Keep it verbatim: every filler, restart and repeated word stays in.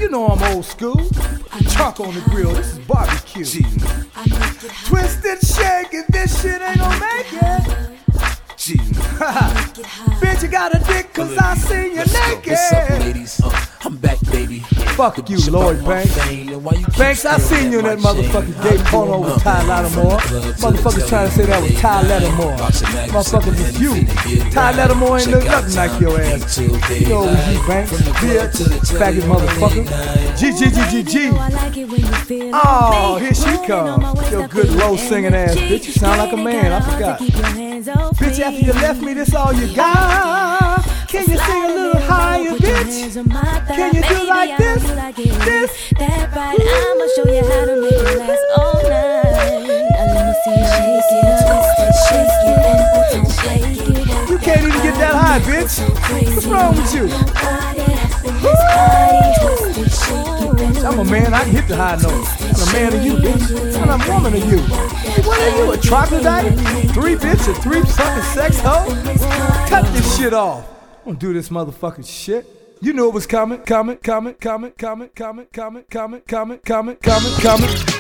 You know I'm old school. Chalk on the grill, this is barbecue. Twist it, shake it, this shit ain't gon' make it. Bitch, you got a dick cause I seen you naked. What's up, ladies? Uh, I'm back, baby. Fuck you, Lloyd Banks. Banks, I seen you in that motherfucking gay porno with Ty Lattimore. Motherfuckers trying to say that was Ty Lattimore. Motherfuckers, it's you. Ty Lattimore ain't look nothing like your ass. You know it was you, Banks. Bitch, faggot motherfucker. G G G G G. Oh, here she comes. Your good low singing ass, bitch. You sound like a man, I forgot. Bitch, after you left me, this all you got. Can you sing a little higher, bitch? Can you do like this? This? That right, I'ma show you how to make it last all night. Now let me see you shake it, twist it, shake it, don't shake it. You can't even get that high, bitch. What's wrong with you? I'm a man, I can hit the high notes. I'm a man of you, bitch. And I'm a woman of you. What are you, a troglodyte? Three bitch, a three fucking sex hoe? Cut this shit off. I don't do this motherfucking shit. You knew it was coming, coming, coming, coming, coming, coming, coming, coming, coming, coming, coming, coming.